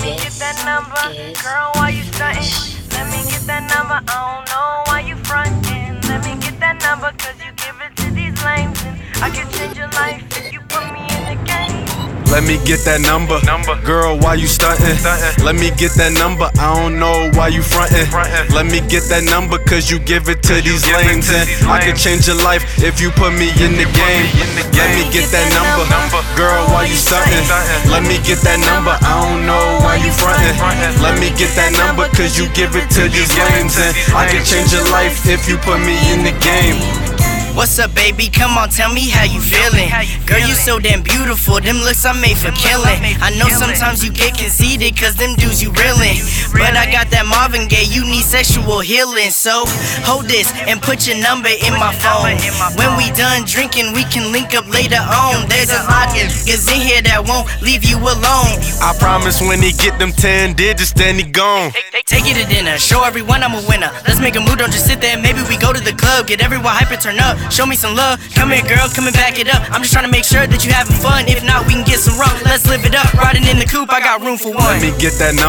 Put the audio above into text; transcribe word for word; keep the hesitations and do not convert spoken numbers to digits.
me get that number. Girl, why you stuntin'? Let me get that number. I don't know why you frontin'. Let me get that number, cause you give it to these lames. And I can change your life if you put me in the game. Let me get that number. Girl, why you stuntin'? Let me get that number. I don't know why you frontin'. Let me get that number, cause you give it to these lames. And I can change your life if you put me in the game. Let me get that number. Girl, why you stuntin'? Let me get that number. I don't know why you frontin'. Let me get that number, cause you give it to these lames. And I can change your life if you put me in the game. What's up, baby? Come on, tell me how you feeling. Girl, you so damn beautiful. Them looks are made for killing. I know sometimes you get conceited, cause them dudes you reelin'. But I got that Marvin Gaye, you need sexual healing. So, hold this and put your number in my phone. When we done drinking, we can link up later on. There's a lot of niggas in here that won't leave you alone. I promise when he get them ten digits, then he gone. Take it to dinner, show everyone I'm a winner. Let's make a move, don't just sit there. Maybe we go to the club, get everyone hyper, turn up. Show me some love, come here girl, come and back it up. I'm just trying to make sure that you having fun. If not, we can get some rum, let's live it up. Riding in the coupe, I got room for one. Let me get that number.